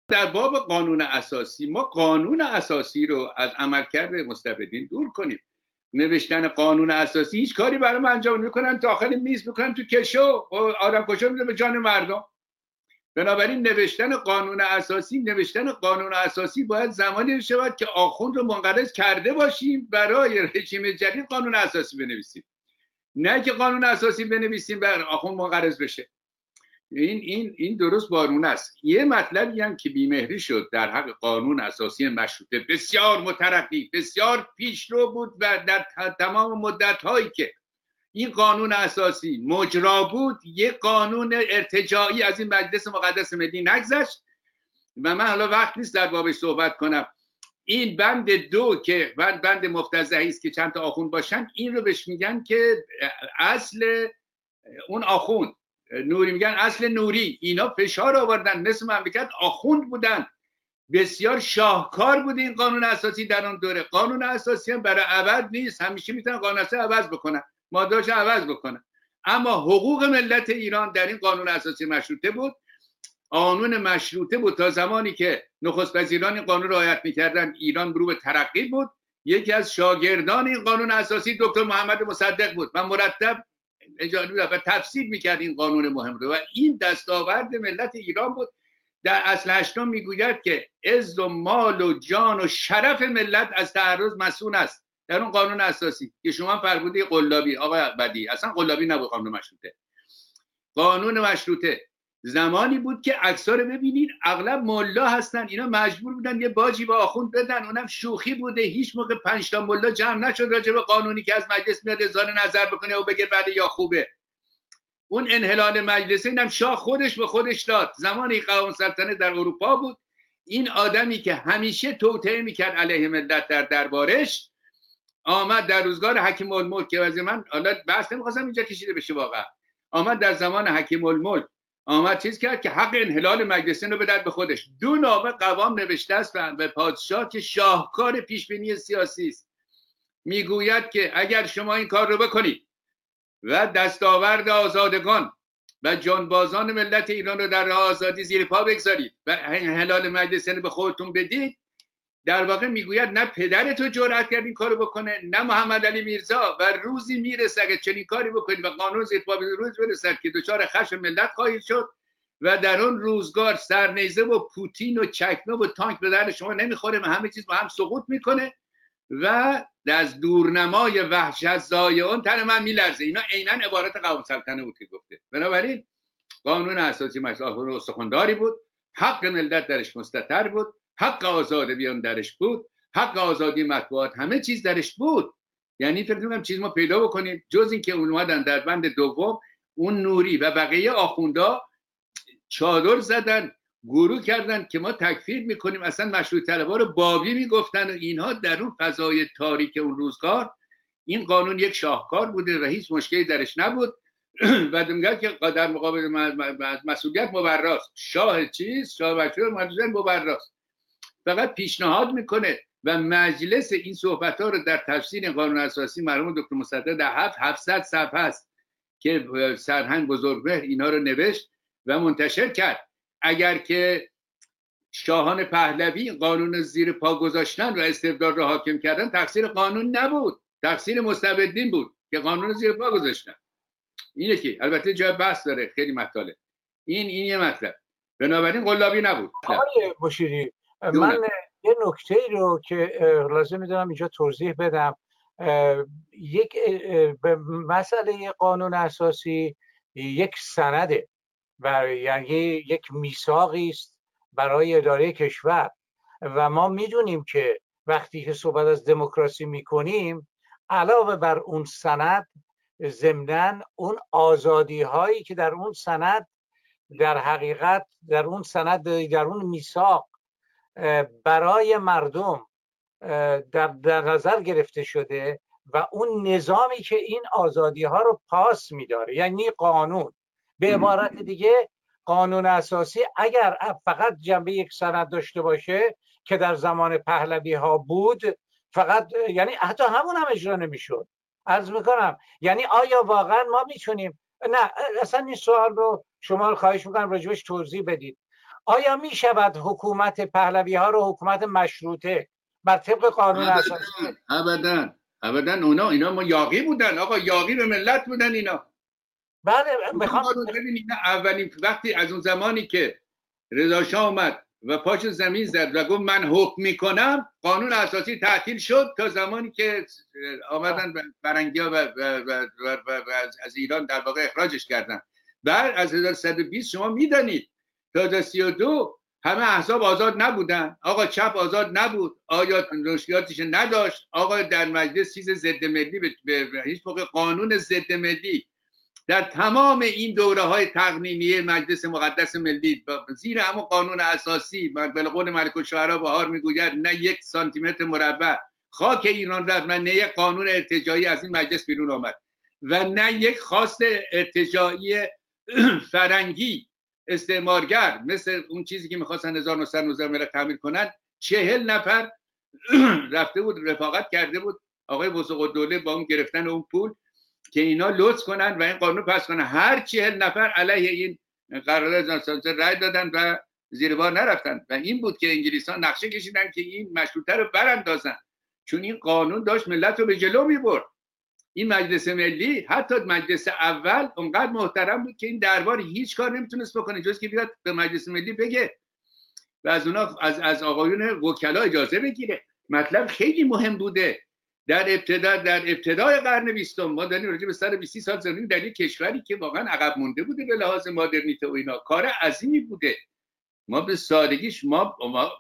در باب قانون اساسی ما قانون اساسی رو از عملکرد مستبدین دور کنیم. نوشتن قانون اساسی هیچ کاری برای من انجام نمیکنن، داخل میز میکنن تو کشو آدم کشو میده به جان مردم. بنابراین نوشتن قانون اساسی باید زمانی شود که آخوند رو منقرض کرده باشیم برای رژیم جدید قانون اساسی بنویسیم، نه که قانون اساسی بنویسیم بر آخوند منقرض بشه. این درست بارونه است. یه مطلبی هم که بیمهری شد در حق قانون اساسی مشروطه، بسیار مترقی، بسیار پیشرو بود و در تمام مدت‌هایی که این قانون اساسی مجرا بود یک قانون ارتجاعی از این مجلس مقدس ملی نگذشت و من حالا وقت نیست در بابش صحبت کنم. این بند 2 که بند مفتضحی است که چند تا آخوند باشن، این رو بهش میگن که اصل اون آخوند، نوری میگن اصل نوری. اینا فشار آوردن، مثل مملکت آخوند بودن، بسیار شاهکار بود این قانون اساسی در اون دوره. قانون اساسی هم برای ابد نیست، همیشه میتونن قانون اساسی عوض بکنن، ماده‌اش عوض بکنن. اما حقوق ملت ایران در این قانون اساسی مشروطه بود. قانون مشروطه بود تا زمانی که نخست وزیران این قانون رعایت میکردن ایران رو به ترقی بود. یکی از شاگردان این قانون اساسی دکتر محمد مصدق بود و مرتب اجازه میداد و تفسیر میکرد این قانون مهم رو و این دستاورد ملت ایران بود. در اصل 8 میگوید که عز و مال و جان و شرف ملت از تعرض مسئول است. در اون قانون اساسی که شما فرمودی قلابی، آقا بدی، اصلا قلابی نبود قانون مشروطه. قانون مشروطه زمانی بود که عکس‌ها رو ببینید اغلب ملا هستن، اینا مجبور بودن یه باجی به آخوند بدن، اونم شوخی بوده. هیچ موقع 5 تا ملا جمع نشد راجع به قانونی که از مجلس میاد اظهار نظر بکنه و بگه بله یا خوبه. اون انحلال مجلسی اینم شاه خودش به خودش داد. زمانی قوام سلطنت در اروپا بود، این آدمی که همیشه توطئه میکرد علیه ملت در دربارش آمد در روزگار حکیم الملک که واسه من حالا بحث نمی‌خواستم اینجا کشیده بشه، واقعا آمد در زمان حکیم الملک آمد چیز کرد که حق انحلال مجلسی رو بدهد به خودش. 2 نامه قوام نوشته است به پادشاه که شاهکار پیشبینی سیاسی است. میگوید که اگر شما این کار رو بکنید و دستاورد آزادگان و جانبازان ملت ایران رو در راه آزادی زیر پا بگذارید و انحلال مجلسی رو به خودتون بدید، در واقع میگوید نه پدرتو جرأت کرد این کارو بکنه، نه محمد علی میرزا، و روزی میرسه اگه چنین کاری بکنید و قانون زیر پا روز برسد که دچار خشم ملت خواهید شد و در اون روزگار سرنیزه و پوتین و چکمه و تانک به درد شما نمیخوره و همه چیز با هم سقوط میکنه و از دورنمای وحشت زایعان تن من میلرزه. اینا عیناً عبارت قوام سلطنه بود که گفته. بنابراین قانون اساسی مشروطه استخوان‌داری بود، حق ملت درش مستتر بود، حق آزاد بیان درش بود، حق آزادی مطبوعات، همه چیز درش بود. یعنی فکر می‌کنم چیز ما پیدا بکنیم جز این که اومدن در بند 2 اون نوری و بقیه آخوندا چادر زدن، گروه کردن که ما تکفیر میکنیم، اصلا مشروط طلبها رو بابی میگفتن و اینها. در اون فضای تاریک اون روزگار این قانون یک شاهکار بوده و هیچ مشکلی درش نبود و میگه که در مقابل مسئولیت مبراست. شاه چیز؟ شاه مشروط مبراست. فقط پیشنهاد میکنه و مجلس این صحبت ها رو در تفسیر قانون اساسی مرحوم دکتر مصدق در 700 صفحه است که سرهنگ بزرگمهر اینا رو نوشت و منتشر کرد. اگر که شاهان پهلوی قانون زیر پا گذاشتن و استبداد را حاکم کردن، تقصیر قانون نبود، تقصیر مستبدین بود که قانون زیر پا گذاشتن. اینه که البته جای بحث داره، خیلی مطالعه. این یه مطلب. بنابراین قلابی نبود. آقای مشیری، من یه نکته رو که لازم می‌دونم اینجا توضیح بدم. یک مسئله قانون اساسی یک سنده و یعنی یک میثاقی است برای اداره کشور و ما میدونیم که وقتی که صحبت از دموکراسی میکنیم علاوه بر اون سند ضمناً اون آزادی هایی که در اون سند در حقیقت در اون میثاق برای مردم در نظر گرفته شده و اون نظامی که این آزادی ها رو پاس میداره، یعنی قانون. به عبارت دیگه قانون اساسی اگر فقط جنبه یک سند داشته باشه که در زمان پهلوی ها بود، فقط یعنی حتی همون هم اجرا نمیشد. عرض میکنم یعنی آیا واقعا ما میتونیم، نه اصلا این سوال رو شما خواهش میکنم راجبش توضیح بدید، آیا می شود حکومت پهلوی ها رو حکومت مشروطه بر طبق قانون اساسی؟ ابدا اینا ما یاغی بودن آقا، یاغی به ملت بودن اینا. بله ببینید اولین وقتی از اون زمانی که رضا شاه اومد و پاش زمین زد و گفت من حکم میکنم، قانون اساسی تعطیل شد تا زمانی که آمدن فرنگی‌ها و از ایران در واقع اخراجش کردن. بعد از 1120 شما میدانید تا 32 همه احزاب آزاد نبودن آقا، چپ آزاد نبود، آیا نشریاتش نداشت آقا، در مجلس چیز ضد ملی به هیچ موقع قانون ضد ملی در تمام این دوره های تقنینیه مجلس مقدس ملی زیر همون قانون اساسی به قول ملک الشعرا بهار میگوید نه 1 سانتی متر مربع خاک ایران رفت، نه یک قانون ارتجاعی از این مجلس بیرون آمد و نه یک خواست ارتجاعی فرنگی استعمارگر مثل اون چیزی که میخواستن 1919 ملت تعمیر کنن. 40 نفر رفته بود رفاقت کرده بود آقای بزرگ‌الدوله با اون گرفتن اون پول که اینا لطف کنن و این قانون پس کنن. هر 40 نفر علیه این قرارداد 1919 رای دادن و زیر بار نرفتن و این بود که انگلیسان نقشه کشیدن که این مشروطه رو براندازن، چون این قانون داشت ملت رو به جلو میبرد. این مجلس ملی حتی مجلس اول اونقدر محترم بود که این دربار هیچ کار نمیتونست بکنه جز که بیاد به مجلس ملی بگه و از اونا از آقایون وکلا اجازه بگیره. مطلب خیلی مهم بوده. در ابتدای قرن 20 ما داریم راجع به 120 سال زندگی در یک کشوری که واقعا عقب مونده بوده به لحاظ مدرنیته و اینا. کار عظیمی بوده. ما به سادگیش ما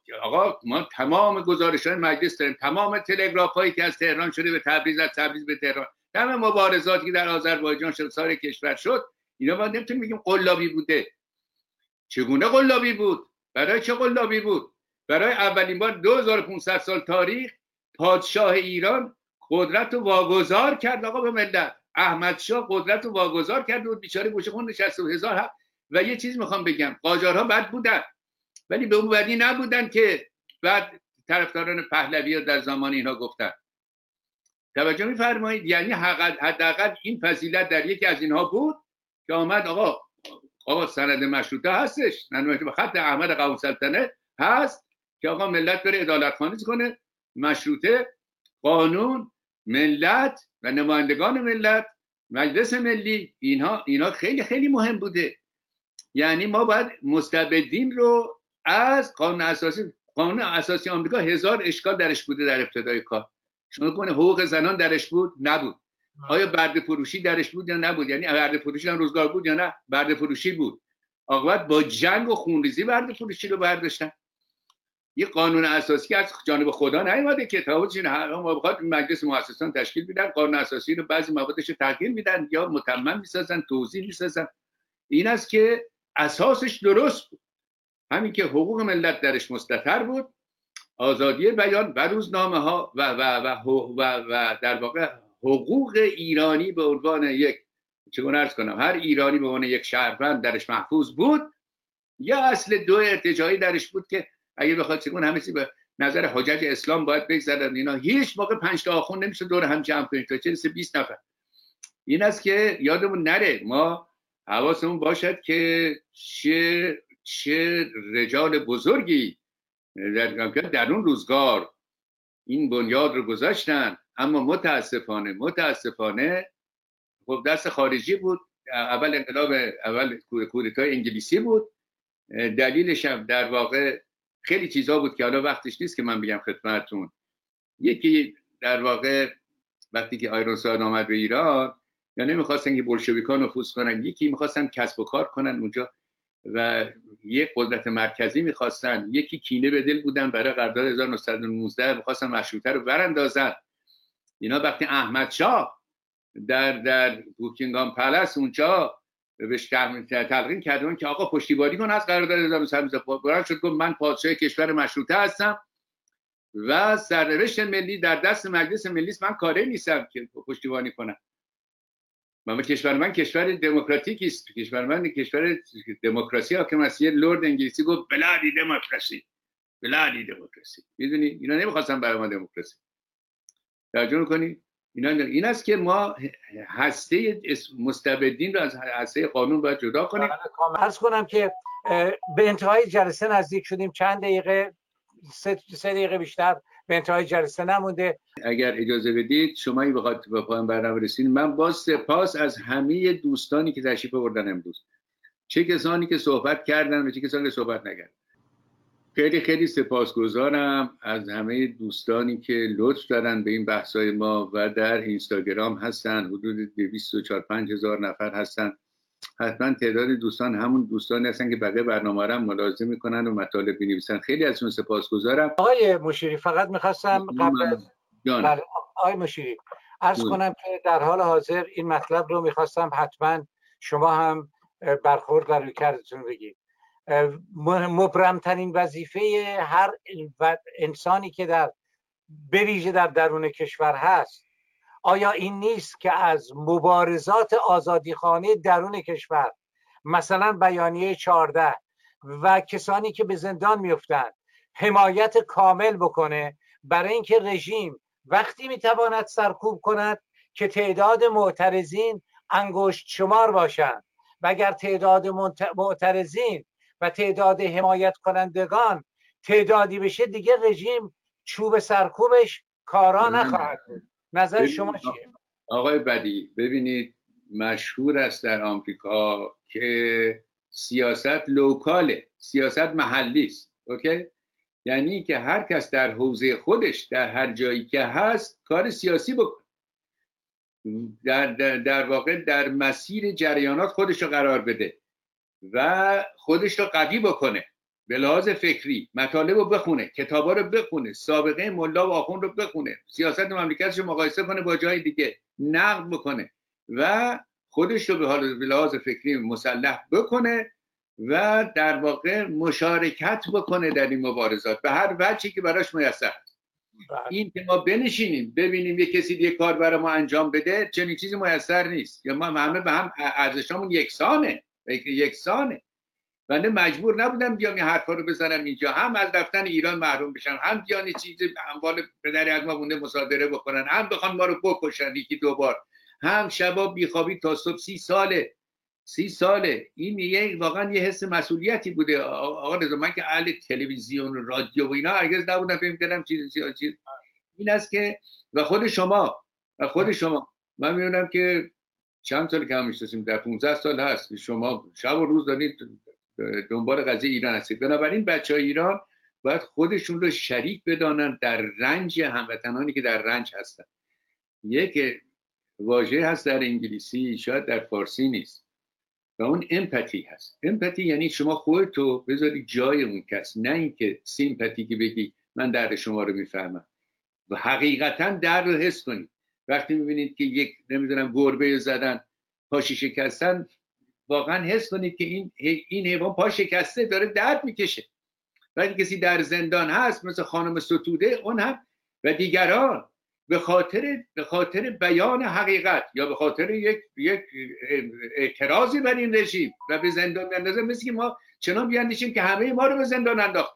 تمام گزارش‌های مجلس داریم، تمام تلگراف‌هایی که از تهران شده به تبریز، از تبریز به تهران، تمام مبارزاتی که در آذربایجان شد سایر کشور شد، اینا ما نمیتونیم بگیم قلابی بوده. چگونه قلابی بود؟ برای چه قلابی بود؟ برای اولین بار 2500 سال تاریخ پادشاه ایران قدرت رو واگذار کرد آقا به ملت. احمد شاه قدرت رو واگذار کرد و بیچاره گوشه خون نشسته هزار. و یه چیز میخوام بگم، قاجارها بد بودن ولی به اون بدی نبودن که بعد طرفداران پهلوی در زمان اینا گفتن. توجه میفرمایید؟ یعنی حداقل این فضیلت در یکی از اینها بود که آمد آقا سند مشروطه هستش، به خط احمد قائم سلطنه هست که آقا ملت بره عدالتخوانی کنه، مشروطه، قانون، ملت و نمایندگان ملت، مجلس ملی، اینا خیلی خیلی مهم بوده. یعنی ما باید مستبدین رو از قانون اساسی آمریکا 1000 اشکال درش بوده در ابتدای کار. شما کنه حقوق زنان درش بود؟ نبود. آیا برده فروشی درش بود یا نبود؟ یعنی برده فروشی هم روزگار بود یا نه؟ برده فروشی بود. عاقبت با جنگ و خونریزی برده فروشی رو برداشتن. یه قانون اساسی از جانب خدا نیومده که تاوجین ما بخواد مجلس مؤسسان تشکیل بدن، قانون اساسی رو بعضی موادش رو تغییر میدن یا متمم میسازن، توضیح میسازن. این است که اساسش درست بود. همین که حقوق ملت درش مستتر بود، آزادی بیان و روزنامه ها و در واقع حقوق ایرانی به عنوان یک چگونه عرض کنم، هر ایرانی به عنوان یک شهروند درش محفوظ بود. یا اصل 2 ارتجاعی درش بود که اگه بخواد چگونه همه چی به نظر حجج اسلام باید بگذارن، اینا هیچ موقع 5 تا آخوند نمیشه دور هم جمع کنید تا چه 20 نفر. این است که یادمون نره، ما حواسمون باشد که چه رجال بزرگی در اون روزگار این بنیاد رو گذاشتن. اما متاسفانه خب دست خارجی بود. اول کودتای انگلیسی بود. دلیلش هم در واقع خیلی چیزا بود که حالا وقتش نیست که من بگم خدمتتون. یکی در واقع وقتی که آیرونساد آمد به ایران، یا نمیخواستن که بولشویک‌ها نفوذ کنن، یکی میخواستن کسب و کار کنن اونجا و یک قدرت مرکزی میخواستن، یکی کینه به دل بودن برای قرارداد 1919 میخواستن مشروطه رو براندازن. اینا وقتی احمد شاه در بوکینگهام پالاس اونجا بهش تلقین کردن که آقا پشتیبانی کن از قرارداد 1919، قرار شد گفت من پادشاه کشور مشروطه هستم و سرنوشت ملی در دست مجلس ملی است، من کاری نیستم که پشتیبانی کنم. کشور من کشور دموکراتیکی است، کشور من کشور دموکراسی حاکم است. یه لرد انگلیسی گفت بلادی دموکراسی. میدونی اینا نمیخواستن برای ما دموکراسی. توجه کنی این است که ما هسته مستبدین رو از هسته قانون باید جدا کنیم. عرض کنم که به انتهای جلسه نزدیک شدیم، چند دقیقه، 3 دقیقه بیشتر به انتهای جلسه نمونده. اگر اجازه بدید شما بخواد به پایان برنامه رسید، من باز سپاس از همه دوستانی که تشریف آوردن امروز، چه کسانی که صحبت کردن و چه کسانی که صحبت نکردن. خیلی خیلی سپاسگزارم از همه دوستانی که لطف دارن به این بحث‌های ما و در اینستاگرام هستن. حدود 245 هزار نفر هستن. حتما تعداد دوستان همون دوستانی هستن که بقیه برنامه رو ملاحظه میکنن و مطالب می‌نویسن. خیلی ازشون سپاسگزارم. آقای مشیری فقط می‌خواستم قبل از آقای مشیری عرض کنم که در حال حاضر این مطلب رو می‌خواستم حتما شما هم برخورد در رویکردتون بگید. مبرمترین وظیفه هر انسانی که به ویژه در درون کشور هست، آیا این نیست که از مبارزات آزادیخوانه درون کشور، مثلا بیانیه 14 و کسانی که به زندان میفتند، حمایت کامل بکنه برای اینکه رژیم وقتی میتواند سرکوب کند که تعداد معترضین انگشت شمار باشند و اگر تعداد معترضین و تعداد حمایت کنندگان تعدادی بشه دیگه رژیم چوب سرکوبش کارا نخواهد بود. نظر شما چیه؟ آقای بدی، ببینید مشهور است در آمریکا که سیاست لوکاله، سیاست محلی است. اوکی؟ یعنی که هر کس در حوزه خودش در هر جایی که هست کار سیاسی بکنه، در واقع در مسیر جریانات خودش رو قرار بده و خودش رو قوی بکنه به لحاظ فکری، مطالب رو بخونه، کتابا رو بخونه، سابقه ملا و آخوند رو بخونه، سیاست مملکتش رو مقایسه کنه با جای دیگه، نقد بکنه و خودش رو به لحاظ فکری مسلح بکنه و در واقع مشارکت بکنه در این مبارزات به هر وجهی که براش میسر است. این که ما بنشینیم ببینیم یک کسی دیگه کار برای ما انجام بده، چنین چیزی میسر نیست. یا ما همه به هم ارزشامون یکسانه. بنده مجبور نبودم بیام این حرفا رو بزنم اینجا، هم از رفتن ایران محروم بشم، هم بیان چیزی اموال پدری از ما مونده مصادره بکنن، هم بخوان ما رو بکشن یکی دو بار، هم شبا بیخوابی تا صبح. 30 ساله این یه واقعا یه حس مسئولیتی بوده. آقا رضا، من که اهل تلویزیون و رادیو و اینا هرگز نبودم فکر کردم چیز این است که و خود شما من می‌دونم که چند سال که هم می‌شناسیم، در 15 سال هست شما شب و روز دارید دنبال قضیه ایران هستید. بنابراین بچه‌های ایران باید خودشون رو شریک بدانن در رنج هموطنانی که در رنج هستن. یک واژه هست در انگلیسی، شاید در فارسی نیست، و اون امپاتی هست. امپاتی یعنی شما خودتو بذاری جای اون کس، نه اینکه سیمپاتی که بگی من درد شما رو میفهمم و حقیقتا درد رو حس کنید. وقتی میبینید که یک نمیدونم گربه زدن پاش شکستن، واقعا حس کنید که این حیوان پا شکسته داره درد میکشه. وقتی کسی در زندان هست مثل خانم ستوده، اون هم و دیگران به خاطر بیان حقیقت یا به خاطر یک اعتراضی بر این رژیم و به زندان میاندازه، مثل که ما چنان بیاندیشیم که همه ما رو به زندان انداختن.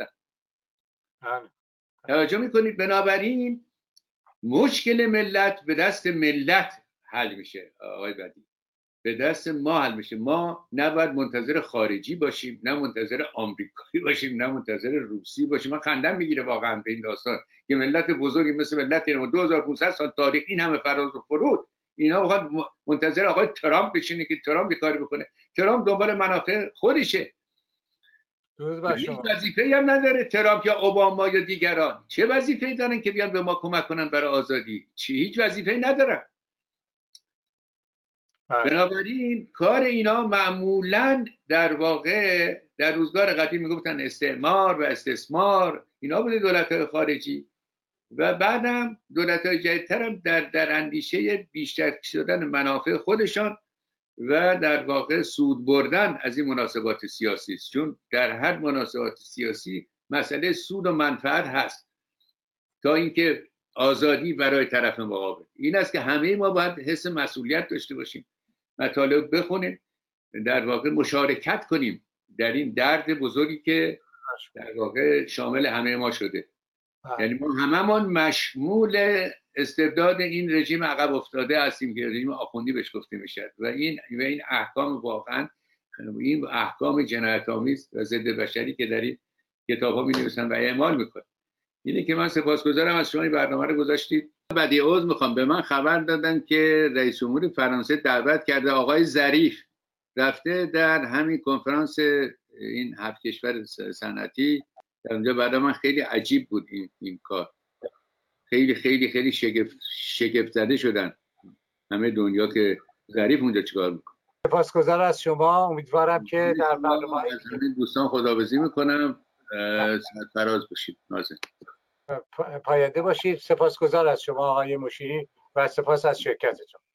توجه میکنید؟ بنابراین مشکل ملت به دست ملت حل میشه آقای بدی، به دست ما حل میشه. ما نباید منتظر خارجی باشیم، نه منتظر آمریکایی باشیم، نه منتظر روسی باشیم. من خندم میگیره واقعا به این داستان که ملت بزرگی مثل ملت ایران 2500 سال تاریخ، این همه فراز و فرود، اینا واقعا منتظر آقای ترامپ بشینه که ترامپ یه کاری بکنه. ترامپ دنبال منافع خودشه، هیچ وظیفه‌ای هم نداره. ترامپ یا اوباما یا دیگران چه وظیفه‌ای دارن که بیان به ما کمک کنن برای آزادی؟ هیچ وظیفه‌ای ندارن. بنابراین کار اینا معمولا در واقع در روزگار قدیم میگفتن استعمار و استثمار، اینا بوده دولت‌های خارجی، و بعدم دولت‌های جدیدتر هم در اندیشه بیشتر شدن منافع خودشان و در واقع سود بردن از این مناسبات سیاسی است. چون در هر مناسبات سیاسی مسئله سود و منفعت هست تا اینکه آزادی برای طرف مقابل. این است که همه ما باید حس مسئولیت داشته باشیم، مطالب بخونیم، در واقع مشارکت کنیم در این درد بزرگی که در واقع شامل همه ما شده. یعنی ما هممون مشمول استبداد این رژیم عقب افتاده هستیم که رژیم آخوندی بهش گفته میشه و این احکام واقعا این احکام جنایت‌آمیز و ضد بشری که در این کتاب‌ها می‌نویسن و اعمال می‌کنن. اینه که من سپاسگزارم از شما این برنامه رو گذاشتید. بعدی عذر می‌خوام، به من خبر دادن که رئیس جمهور فرانسه دعوت کرده آقای ظریف رفته در همین کنفرانس این 7 کشور صنعتی در اونجا. برای من خیلی عجیب بود این کار. خیلی خیلی خیلی شگفت زده شدن همه دنیا که ظریف اونجا چیکار میکنه. سپاسگزارم از شما. امیدوارم که در برنامه از همین دوستان خداحافظی میکنم. سرفراز باشید. نازن پاینده باشید. سپاسگزار از شما آقای مشیری و سپاس از شرکتتون.